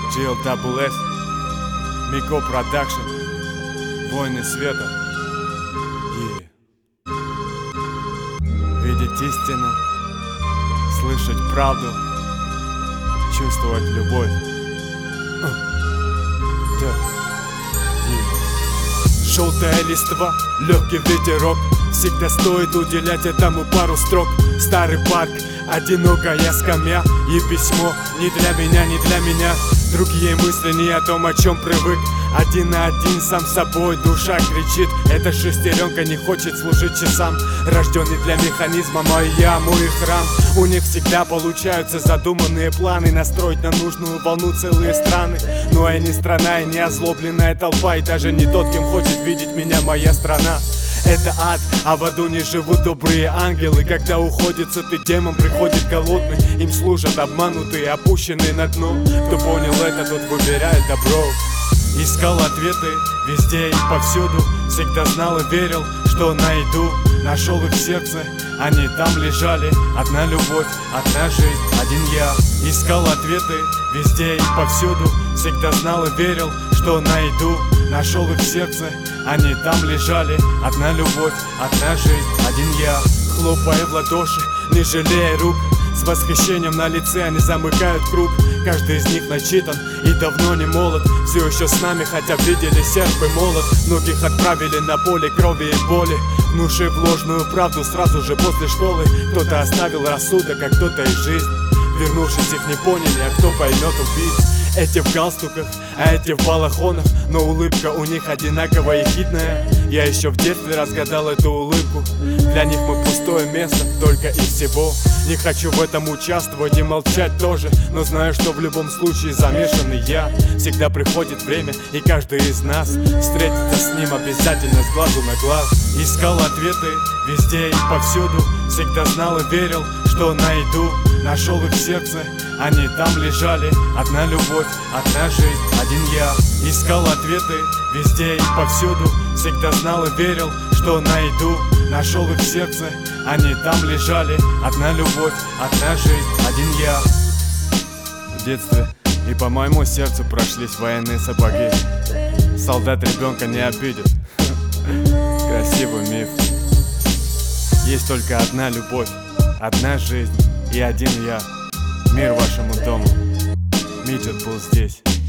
GLSS, Мико Продакшн, Войны Света. Видеть истину, слышать правду, чувствовать любовь. Желтая листва, легкий ветерок. Всегда стоит уделять этому пару строк. Старый парк, одинокая скамья и письмо. Не для меня, не для меня. Другие мысли не о том, о чем привык. Один на один сам с собой, душа кричит. Эта шестеренка не хочет служить часам. Рожденный для механизма, моя, мой храм. У них всегда получаются задуманные планы настроить на нужную волну целые страны. Но я не страна и не озлобленная толпа, и даже не тот, кем хочет видеть меня моя страна. Это ад, а в аду не живут добрые ангелы. Когда уходит сытый демон, приходит голодный. Им служат обманутые, опущенные на дно. Кто понял это, тот выбирает добро. Искал ответы везде и повсюду. Всегда знал и верил, что найду. Нашел их в сердце, они там лежали. Одна любовь, одна жизнь, один я. Искал ответы везде и повсюду. Всегда знал и верил, что найду. Нашел их в сердце, они там лежали. Одна любовь, одна жизнь, один я. Хлопая в ладоши, не жалея рук. С восхищением на лице они замыкают круг. Каждый из них начитан и давно не молод. Все еще с нами, хотя видели серп и молот. Многих отправили на поле крови и боли, внушив ложную правду сразу же после школы. Кто-то оставил рассудок, а кто-то и жизнь. Вернувшись, их не поняли, а кто поймет убийц. Эти в галстуках, а эти в балахонах. Но улыбка у них одинаково ехидная. Я еще в детстве разгадал эту улыбку. Для них мы пустое место, только и всего. Не хочу в этом участвовать и молчать тоже, но знаю, что в любом случае замешан и я. Всегда приходит время, и каждый из нас встретится с ним обязательно с глазу на глаз. Искал ответы везде и повсюду. Всегда знал и верил, что найду. Нашел их в сердце, они там лежали. Одна любовь, одна жизнь, один я. Искал ответы везде и повсюду. Всегда знал и верил, что найду. Нашел их в сердце, они там лежали. Одна любовь, одна жизнь, один я. В детстве и по моему сердцу прошлись военные сапоги. Солдат ребенка не обидит. Красивый миф. Есть только одна любовь, одна жизнь и один я. Мир вашему дому. Миджет был здесь.